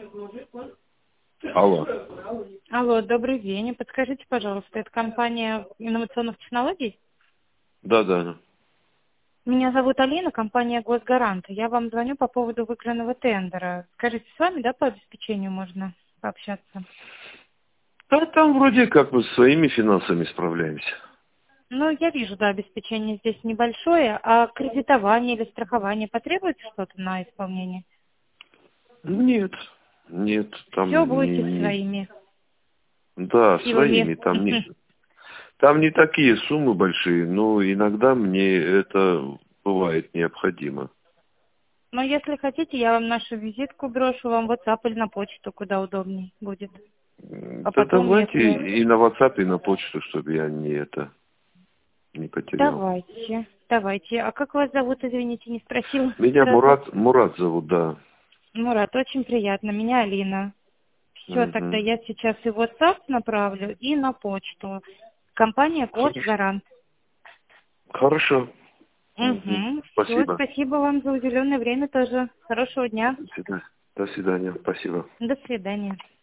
Алло. Алло, добрый день. Подскажите, пожалуйста, это компания инновационных технологий? Да. Меня зовут Алина, компания Госгарант. Я вам звоню по поводу выигранного тендера. Скажите, с вами, да, по обеспечению можно пообщаться? А там вроде как мы со своими финансами справляемся. Ну, я вижу, да, обеспечение здесь небольшое, а кредитование или страхование потребуется что-то на исполнение? Нет, Все там будете своими да, силами. своими, там не такие суммы большие, но иногда мне это бывает необходимо. Но если хотите, я вам нашу визитку брошу, вам в WhatsApp или на почту, куда удобнее будет. А Да потом, давайте если... и на WhatsApp, и на почту, чтобы я не потерял. Давайте. А как вас зовут, извините, не спросила Меня сразу. Мурат зовут, да. Мурат, очень приятно. Меня Алина. Все, тогда Мгм. я сейчас и в WhatsApp направлю, и на почту. Компания Хорошо. Госгарант. Хорошо. Мгм. Угу. Все, Спасибо. спасибо вам за уделенное время тоже. Хорошего дня. До свидания. Спасибо. До свидания.